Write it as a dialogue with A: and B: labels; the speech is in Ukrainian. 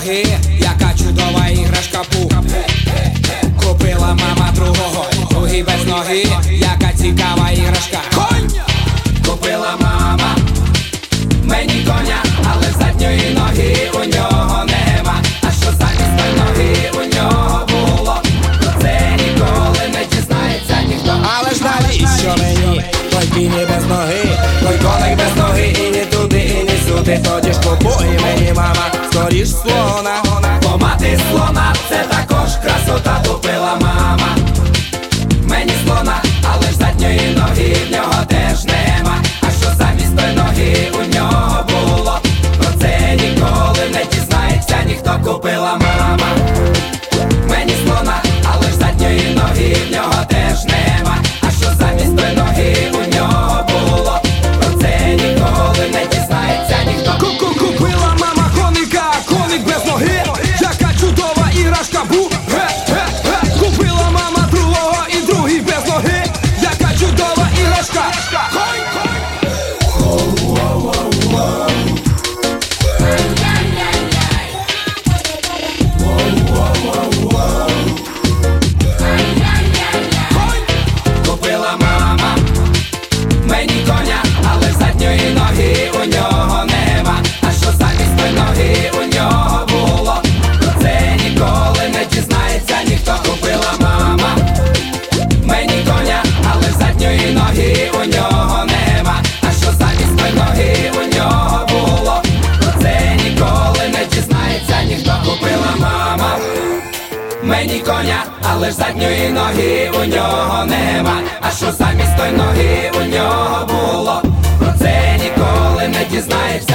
A: ноги, яка чудова іграшка Пу. Купила мама другого, другий без ноги, яка цікава іграшка Конь. Купила мама мені коня, але задньої ноги у нього нема. А що замість той ноги у нього було, то це ніколи не дізнається ніхто. Але ж навіщо мені той кінь без ноги, той коник без ноги, і ні туди, і ні сюди. Тоді ж купуй мені, мама, скоріш слона. Бо мати слона — це також красота. Купила мама мені слона, але ж задньої ноги в нього теж нема. А що замість той ноги у нього було, про це ніколи не дізнається ніхто. Купила мама мені слона, але ж задньої ноги в нього теж нема. А що замість той ноги у нього було, про це ніколи не дізнається ніхто.
B: Купила мама коника, коник без ноги, яка чудова іграшка Бу. Купила мама другого і другий без ноги, яка чудова іграшка Конь.
A: Купила мама мені коня, але задньої ноги у нього нема. А що замість той ноги у нього було, про це ніколи не дізнається ніхто. Купила мама мені коня, але задньої ноги у нього нема. А що замість той ноги у нього було, про це ніколи не дізнається ніхто. Купила мама мені коня, але ж задньої ноги у нього нема. А що замість той ноги у нього було, про це ніколи не дізнається